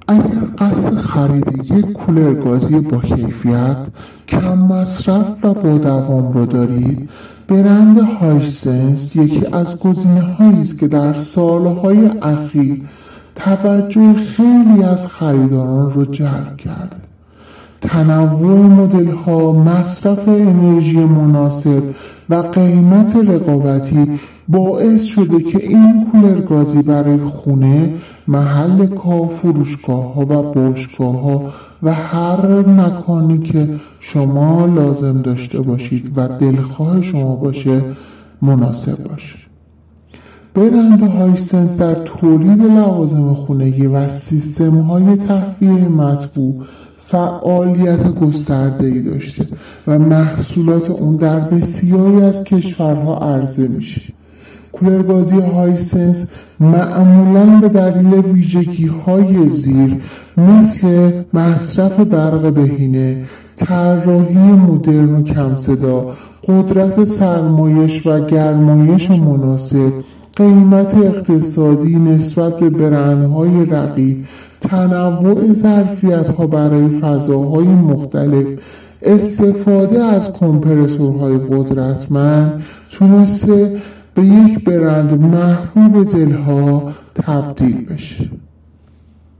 اگر قصد خرید یک کولر گازی با کیفیت، کم مصرف و با دوام رو دارید، برند هایسنس یکی از گزینه‌هایی است که در سالهای اخیر توجه خیلی از خریداران رو جلب کرده. تنوع مدل‌ها، مصرف انرژی مناسب و قیمت رقابتی باعث شده که این کولر گازی برای خونه، محل کار، فروشگاه‌ها و باشگاه‌ها و هر مکانی که شما لازم داشته باشید و دلخواه شما باشه مناسب باشه. برند هایسنس در تولید لوازم خانگی و سیستم‌های تهویه مطبوع فعالیت گسترده‌ای داشته و محصولات اون در بسیاری از کشورها عرضه میشه. کولرگازی هایسنس معمولاً به دلیل ویژگی‌های زیر مثل مصرف برق بهینه، طراحی مدرن و کم صدا، قدرت سرمایش و گرمایش مناسب، قیمت اقتصادی نسبت به برندهای رقیب، تنوع ظرفیت‌ها برای فضاهای مختلف، استفاده از کمپرسورهای قدرتمند تونسته به یک برند محبوب دلها تبدیل بشه.